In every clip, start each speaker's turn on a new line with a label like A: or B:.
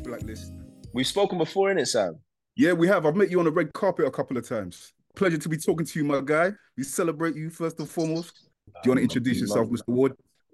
A: Blacklist.
B: We've spoken before, innit, Sam?
A: Yeah, we have. I've met you on the red carpet a couple of times. Pleasure to be talking to you, my guy. We celebrate you first and foremost. Do you want to introduce yourself, Mr. Ward?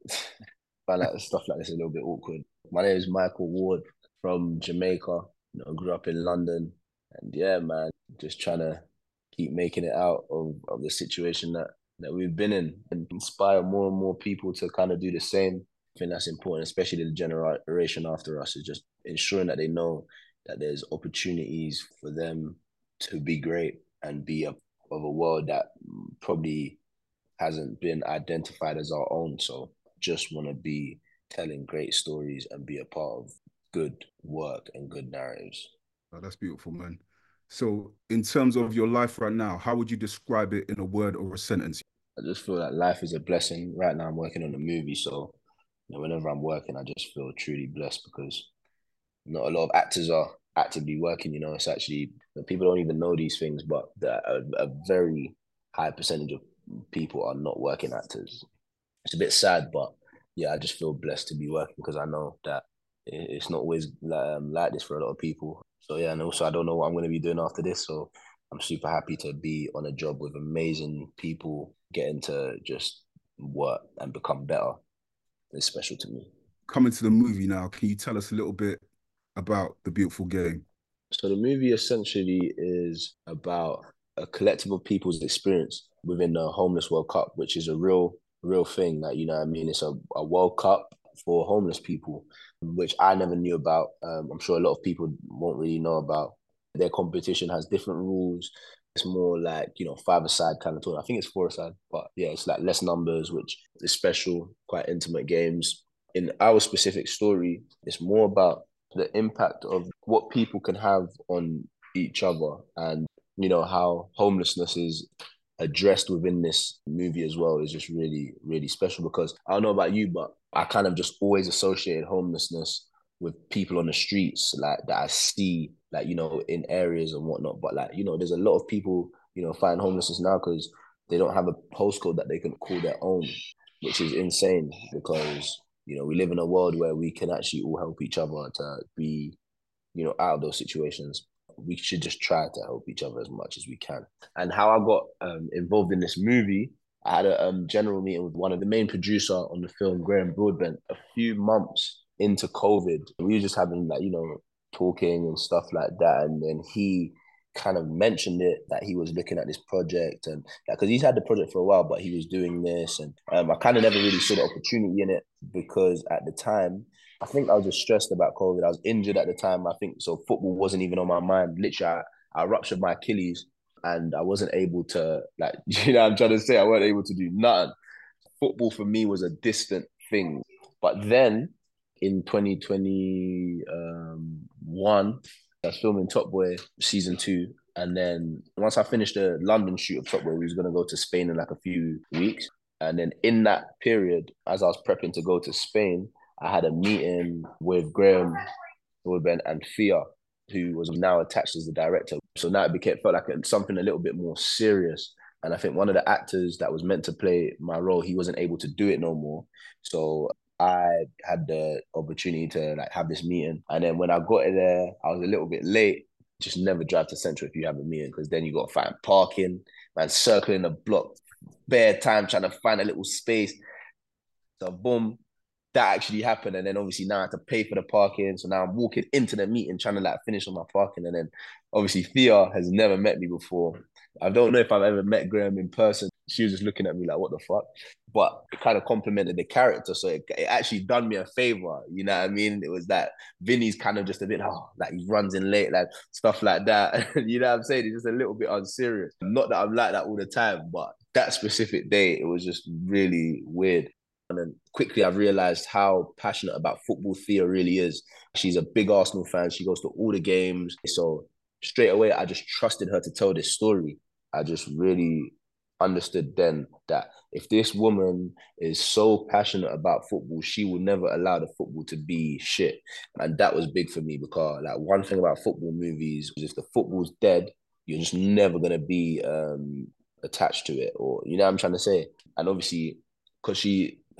B: Find out stuff like this a little bit awkward. My name is Michael Ward from Jamaica. Grew up in London, and yeah, man, just trying to keep making it out of the situation that we've been in, and inspire more and more people to kind of do the same. I think that's important, especially the generation after us, is just ensuring that they know that there's opportunities for them to be great and be of a world that probably hasn't been identified as our own. So just want to be telling great stories and be a part of good work and good narratives.
A: Oh, that's beautiful, man. So, in terms of your life right now, how would you describe it in a word or a sentence?
B: I just feel like life is a blessing. Right now, I'm working on a movie, so whenever I'm working, I just feel truly blessed because not a lot of actors are actively working. It's actually people don't even know these things, but a very high percentage of people are not working actors. It's a bit sad, but yeah, I just feel blessed to be working because I know that it's not always like this for a lot of people. So yeah, and also I don't know what I'm going to be doing after this, so I'm super happy to be on a job with amazing people, getting to just work and become better. It's special to me.
A: Coming to the movie now, can you tell us a little bit about The Beautiful Game?
B: So the movie essentially is about a collective of people's experience within the Homeless World Cup, which is a real thing. Like, what I mean? It's a World Cup for homeless people, which I never knew about. I'm sure a lot of people won't really know about. Their competition has different rules. It's more like, five-a-side kind of tournament. I think it's four-a-side, but yeah, it's like less numbers, which is special, quite intimate games. In our specific story, it's more about the impact of what people can have on each other and how homelessness is addressed within this movie as well is just really, really special because I don't know about you, but I kind of just always associated homelessness with people on the streets like that I see like in areas and whatnot, but like there's a lot of people find homelessness now because they don't have a postcode that they can call their own, which is insane because we live in a world where we can actually all help each other to be, out of those situations. We should just try to help each other as much as we can. And how I got involved in this movie, I had a general meeting with one of the main producer on the film, Graham Broadbent, a few months into COVID. We were just having like, talking and stuff like that. And then he kind of mentioned it that he was looking at this project and because he's had the project for a while, but he was doing this. And I kind of never really saw the opportunity in it because at the time, I think I was just stressed about COVID. I was injured at the time. I think so. Football wasn't even on my mind. Literally, I ruptured my Achilles and I wasn't able to, like, I'm trying to say I wasn't able to do nothing. Football for me was a distant thing. But then in 2021, I was filming Top Boy season 2. And then once I finished the London shoot of Top Boy, we was going to go to Spain in like a few weeks. And then in that period, as I was prepping to go to Spain, I had a meeting with Graham Broadbent and Thea, who was now attached as the director. So now felt like something a little bit more serious. And I think one of the actors that was meant to play my role, he wasn't able to do it no more. So I had the opportunity to like have this meeting. And then when I got there, I was a little bit late. Just never drive to Central if you have a meeting because then you got to find parking, man, circling the block, bare time trying to find a little space. So boom, that actually happened. And then obviously now I had to pay for the parking. So now I'm walking into the meeting trying to like finish on my parking. And then obviously Thea has never met me before. I don't know if I've ever met Graham in person. She was just looking at me like, what the fuck? But it kind of complimented the character. So it actually done me a favor. You know what I mean? It was that Vinny's kind of just a bit, like he runs in late, like stuff like that. You know what I'm saying? It's just a little bit unserious. Not that I'm like that all the time, but that specific day, it was just really weird. And then quickly I realized how passionate about football Thea really is. She's a big Arsenal fan. She goes to all the games. So straight away, I just trusted her to tell this story. I just really understood then that if this woman is so passionate about football, she will never allow the football to be shit. And that was big for me because like one thing about football movies is if the football's dead, you're just never going to be attached to it or, you know what I'm trying to say? And obviously, because she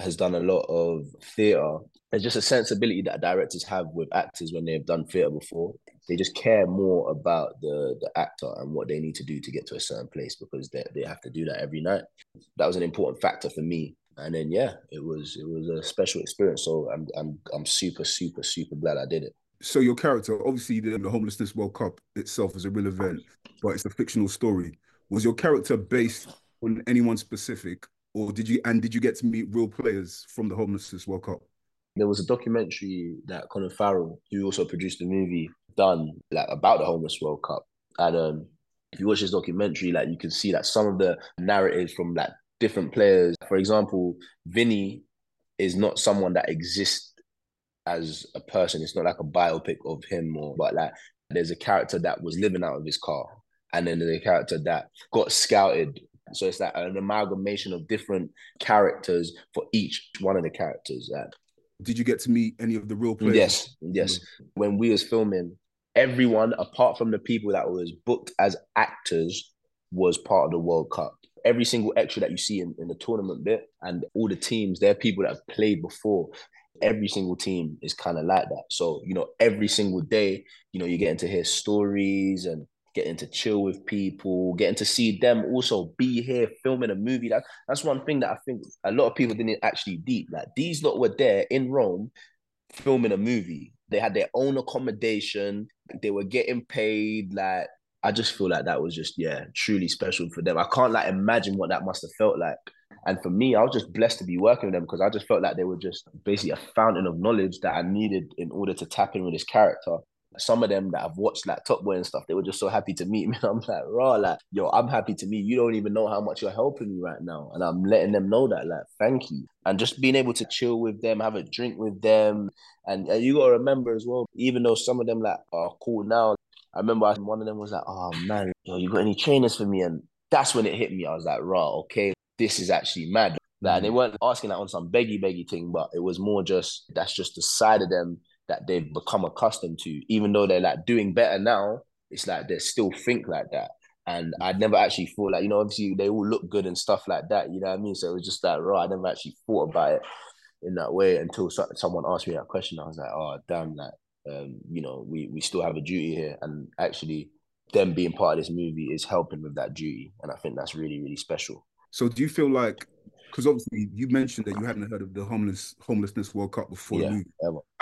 B: has done a lot of theatre. There's just a sensibility that directors have with actors when they've done theatre before. They just care more about the actor and what they need to do to get to a certain place because they have to do that every night. That was an important factor for me. And then yeah, it was a special experience. So I'm super glad I did it.
A: So your character, obviously, the Homelessness World Cup itself is a real event, but it's a fictional story. Was your character based on anyone specific, or did you get to meet real players from the Homelessness World Cup?
B: There was a documentary that Colin Farrell, who also produced the movie, done like about the Homeless World Cup. And if you watch this documentary, like you can see that some of the narratives from like different players. For example, Vinny is not someone that exists as a person. It's not like a biopic of him, but like there's a character that was living out of his car, and then there's a character that got scouted. So it's like an amalgamation of different characters for each one of the characters.
A: Did you get to meet any of the real players?
B: Yes. When we was filming, everyone apart from the people that was booked as actors was part of the World Cup. Every single extra that you see in the tournament bit and all the teams, they're people that have played before. Every single team is kind of like that. So, every single day, you're getting to hear stories and getting to chill with people, getting to see them also be here filming a movie. That's one thing that I think a lot of people didn't actually deep. Like these lot were there in Rome filming a movie. They had their own accommodation. They were getting paid. Like I just feel like that was just truly special for them. I can't like imagine what that must have felt like. And for me, I was just blessed to be working with them because I just felt like they were just basically a fountain of knowledge that I needed in order to tap in with this character. Some of them that I've watched like Top Boy and stuff, they were just so happy to meet me. I'm like, raw, like, yo, I'm happy to meet you. You don't even know how much you're helping me right now. And I'm letting them know that, like, thank you. And just being able to chill with them, have a drink with them. And you got to remember as well, even though some of them like are cool now, I remember one of them was like, oh man, yo, you got any trainers for me? And that's when it hit me. I was like, raw, okay, this is actually mad. Like, they weren't asking that on some beggy thing, but it was more just, that's just the side of them that they've become accustomed to. Even though they're like doing better now, it's like they still think like that. And I'd never actually thought like, obviously they all look good and stuff like that, you know what I mean? So it was just like, right, I never actually thought about it in that way until someone asked me that question. I was like, oh, damn, like, we still have a duty here. And actually them being part of this movie is helping with that duty. And I think that's really, really special.
A: So do you feel like, because obviously you mentioned that you hadn't heard of the Homelessness World Cup before the movie.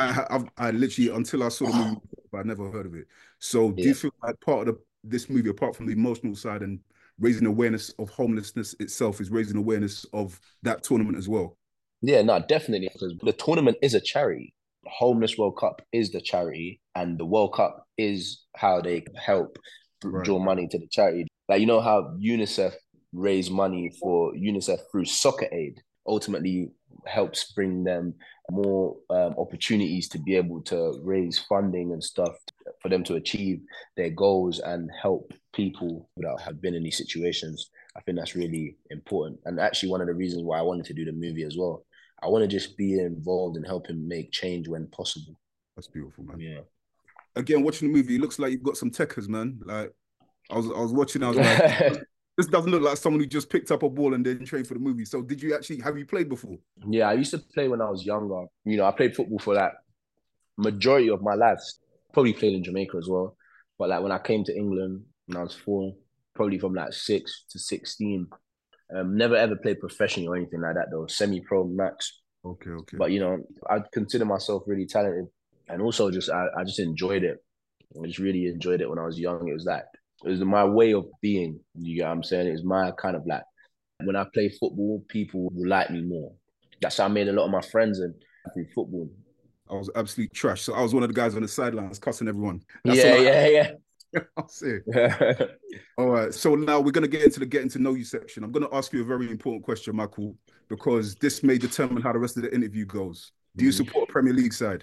A: I literally, until I saw the movie, I never heard of it. So do you feel like part of this movie, apart from the emotional side and raising awareness of homelessness itself, is raising awareness of that tournament as well?
B: Yeah, no, definitely. Because the tournament is a charity. The Homeless World Cup is the charity, and the World Cup is how they help draw money to the charity. Like, how UNICEF raise money for UNICEF through Soccer Aid, ultimately helps bring them more opportunities to be able to raise funding and stuff for them to achieve their goals and help people that have been in these situations. I think that's really important. And actually one of the reasons why I wanted to do the movie as well. I want to just be involved and help him make change when possible.
A: That's beautiful, man.
B: Yeah.
A: Again, watching the movie, it looks like you've got some techers, man. Like I was watching, I was like, this doesn't look like someone who just picked up a ball and then trained for the movie. So have you played before?
B: Yeah, I used to play when I was younger. I played football for like majority of my life. Probably played in Jamaica as well. But like when I came to England when I was 4, probably from like 6 to 16. Never ever played professionally or anything like that though. Semi-pro max.
A: Okay.
B: But I consider myself really talented. And also just I just enjoyed it. I just really enjoyed it when I was young. It was my way of being. You get what I'm saying? It was my kind of like, when I play football, people will like me more. That's how I made a lot of my friends through football.
A: I was absolute trash. So I was one of the guys on the sidelines cussing everyone.
B: Yeah.
A: I'll see. All right. So now we're going to get into the getting to know you section. I'm going to ask you a very important question, Michael, because this may determine how the rest of the interview goes. Do you support a Premier League side?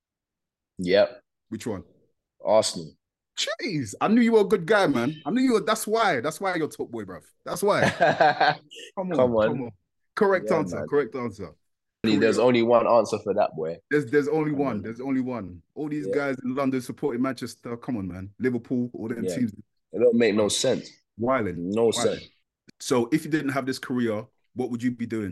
B: Yep.
A: Which one?
B: Arsenal.
A: Jeez, I knew you were a good guy, man. I knew you were. That's why you're top boy, bruv. That's why. Come on. Correct answer. Man. Correct answer.
B: There's only one answer for that, boy.
A: There's only one. There's only one. All these guys in London supporting Manchester. Come on, man. Liverpool, all them teams.
B: It don't make no sense.
A: Wilding.
B: No sense.
A: So if you didn't have this career, what would you be doing?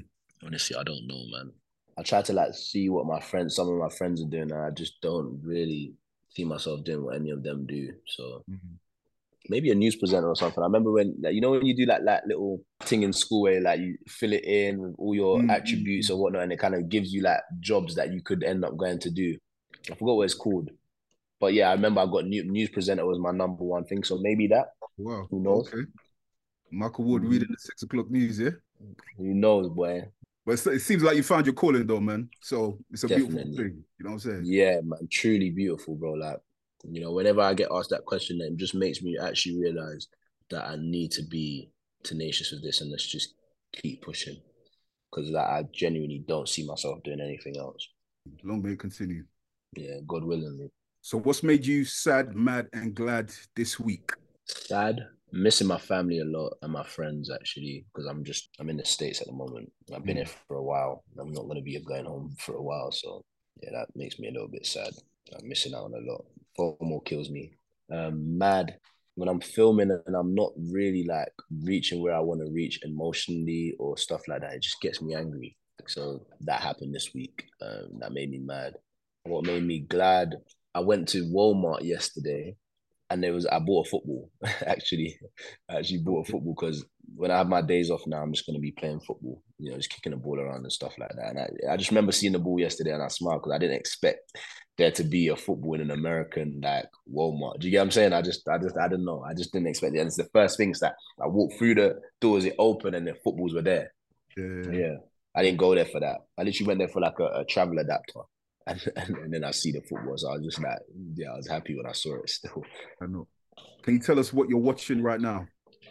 B: Honestly, I don't know, man. I try to like see what some of my friends are doing, and I just don't really see myself doing what any of them do. So maybe a news presenter or something. I remember when, like, you know, when you do like that little thing in school where like you fill it in with all your attributes or whatnot, and it kind of gives you like jobs that you could end up going to do. I forgot what it's called, but yeah, I remember I got news presenter was my number one thing. So maybe that.
A: Wow.
B: Who knows?
A: Okay. Michael Wood reading the 6 o'clock news, yeah?
B: Who knows, boy?
A: But it seems like you found your calling though, man. So it's a
B: Definitely.
A: beautiful thing. You know what I'm saying?
B: Yeah, man. Truly beautiful, bro. Like, you know, whenever I get asked that question, it just makes me actually realize that I need to be tenacious with this and let's just keep pushing. Because like, I genuinely don't see myself doing anything else.
A: Long may it continue.
B: Yeah, God willingly.
A: So what's made you sad, mad, and glad this week?
B: Sad, missing my family a lot and my friends actually, because I'm in the States at the moment. I've been here for a while. I'm not going to be going home for a while. So yeah, that makes me a little bit sad. I'm missing out on a lot. FOMO kills me. Mad when I'm filming and I'm not really like reaching where I want to reach emotionally or stuff like that. It just gets me angry. So that happened this week. That made me mad. What made me glad? I went to Walmart yesterday and I bought a football. actually, I actually bought a football because when I have my days off now, I'm just going to be playing football, you know, just kicking the ball around and stuff like that. And I just remember seeing the ball yesterday and I smiled because I didn't expect there to be a football in an American like Walmart. Do you get what I'm saying? I don't know. I just didn't expect it. And it's the first things that I walked through the doors, it opened and the footballs were there. Yeah. I didn't go there for that. I literally went there for like a travel adapter. And then I see the football. So I was just like, yeah, I was happy when I saw it still.
A: I know. Can you tell us what you're watching right now?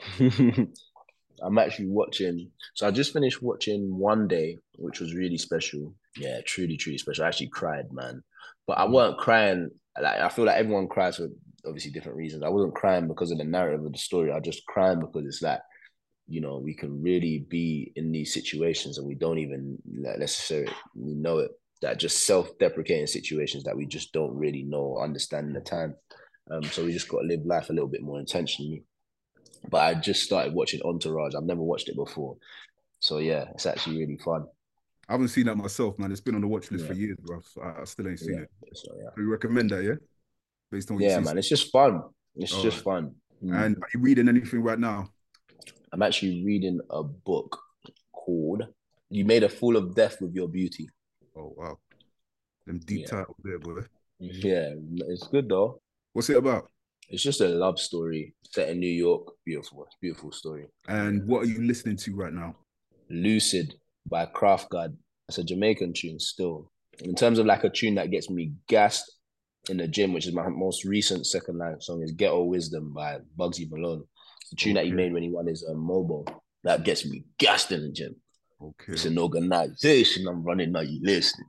B: I'm actually watching. So I just finished watching One Day, which was really special. Yeah, truly, truly special. I actually cried, man. But I weren't crying. Like I feel like everyone cries for obviously different reasons. I wasn't crying because of the narrative of the story. I just crying because it's like, you know, we can really be in these situations and we don't even like, necessarily know it. That just self-deprecating situations that we just don't really know or understand in the time. So we just got to live life a little bit more intentionally. But I just started watching Entourage. I've never watched it before. So yeah, it's actually really fun.
A: I haven't seen that myself, man. It's been on the watch list for years, bro. I still ain't seen it. So, yeah. You recommend that, yeah?
B: Based on what you see. Man, it's just fun. It's just fun.
A: And are you reading anything right now?
B: I'm actually reading a book called You Made a Fool of Death with Your Beauty.
A: Oh, wow. Them deep titles there, boy.
B: Yeah, it's good though.
A: What's it about?
B: It's just a love story set in New York. Beautiful story.
A: And what are you listening to right now?
B: Lucid by Craft God. It's a Jamaican tune still. In terms of like a tune that gets me gassed in the gym, which is my most recent second line song, is Ghetto Wisdom by Bugsy Malone. It's a tune that he made when he won his mobile. That gets me gassed in the gym. Okay. It's an organization I'm running now, you listening.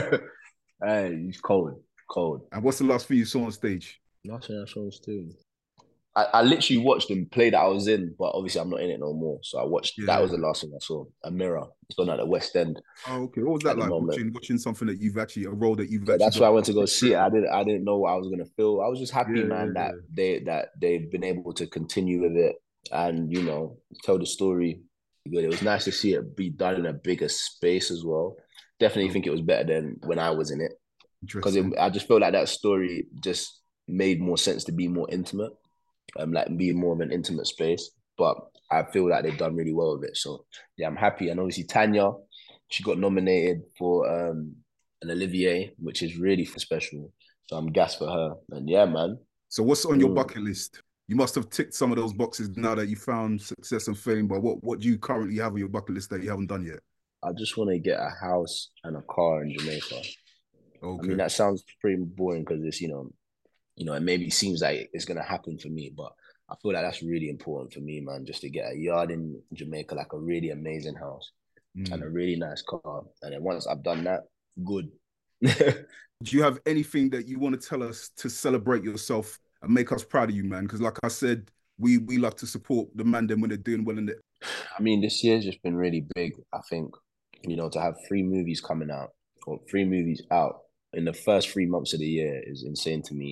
B: Hey, he's cold.
A: And what's the last thing you saw on stage?
B: Last thing I saw on stage. I literally watched the play that I was in, but obviously I'm not in it no more. So I watched, that was the last thing I saw. A Mirror. It's on at the West End.
A: Oh, okay. What was that like? Watching something that you've actually, a role that you've
B: actually. That's why I went to go see it. I didn't know what I was gonna feel. I was just happy, man, that they've been able to continue with it and, you know, tell the story. It was nice to see it be done in a bigger space as well. Definitely think it was better than when I was in it. Because I just feel like that story just made more sense to be more intimate. Like being more of an intimate space, but I feel like they've done really well with it. So yeah, I'm happy. And obviously Tanya, she got nominated for an Olivier, which is really special. So I'm gassed for her. And yeah, man.
A: So what's on your bucket list? You must have ticked some of those boxes now that you found success and fame. But what do you currently have on your bucket list that you haven't done yet?
B: I just want to get a house and a car in Jamaica. Okay. I mean, that sounds pretty boring because it's, you know, it maybe seems like it's going to happen for me, but I feel like that's really important for me, man, just to get a yard in Jamaica, like a really amazing house and a really nice car. And then once I've done that, good.
A: Do you have anything that you want to tell us to celebrate yourself and make us proud of you, man? Because like I said, we like to support the man them when they're doing well in it.
B: I mean, this year's just been really big. I think, you know, to have 3 movies coming out or 3 movies out in the first 3 months of the year is insane to me.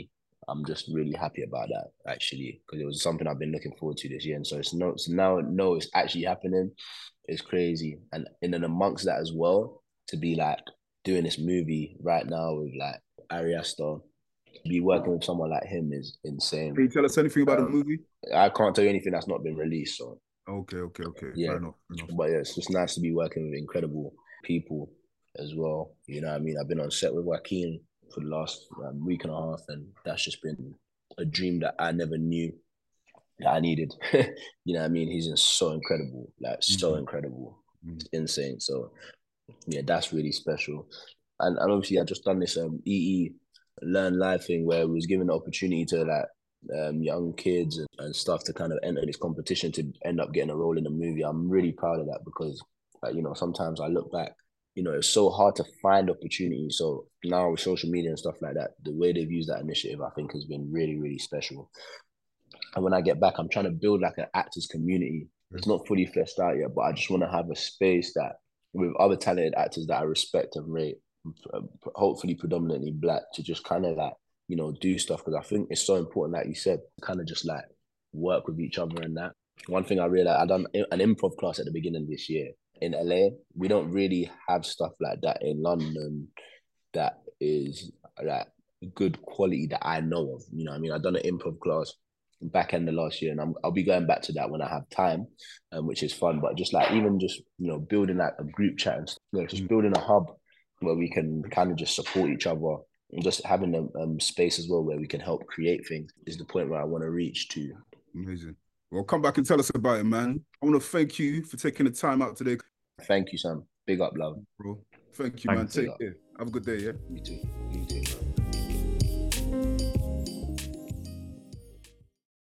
B: I'm just really happy about that, actually, because it was something I've been looking forward to this year. And so now it's actually happening. It's crazy. And then amongst that as well, to be like doing this movie right now with like Ari Aster, be working with someone like him is insane.
A: Can you tell us anything about the movie?
B: I can't tell you anything that's not been released. So
A: okay.
B: Yeah.
A: Fair enough.
B: But yeah, it's just nice to be working with incredible people as well. You know what I mean? I've been on set with Joaquin for the last week and a half, and that's just been a dream that I never knew that I needed. You know what I mean? He's so incredible, like so incredible. It's insane. So yeah, that's really special. And obviously I just done this EE Learn Live thing where we was given the opportunity to like young kids and stuff to kind of enter this competition to end up getting a role in the movie. I'm really proud of that because like, you know, sometimes I look back, you know, it's so hard to find opportunities. So now with social media and stuff like that, the way they've used that initiative, I think has been really, really special. And when I get back, I'm trying to build like an actors community. It's not fully fleshed out yet, but I just want to have a space that with other talented actors that I respect and rate, hopefully predominantly Black, to just kind of like, you know, do stuff, because I think it's so important, like you said, kind of just like work with each other and that. One thing I realized, I done an improv class at the beginning of this year in LA. We don't really have stuff like that in London that is like good quality that I know of. You know what I mean? I've done an improv class back end of last year, and I'll be going back to that when I have time, which is fun. But just like even just, you know, building like a group chat and, you know, just building a hub where we can kind of just support each other, and just having a space as well where we can help create things is the point where I want to reach to.
A: Amazing. Well, come back and tell us about it, man. I want to thank you for taking the time out today.
B: Thank you, Sam. Big up, love.
A: Bro. Thank you, man. Take care. Have a good day, yeah?
B: You too.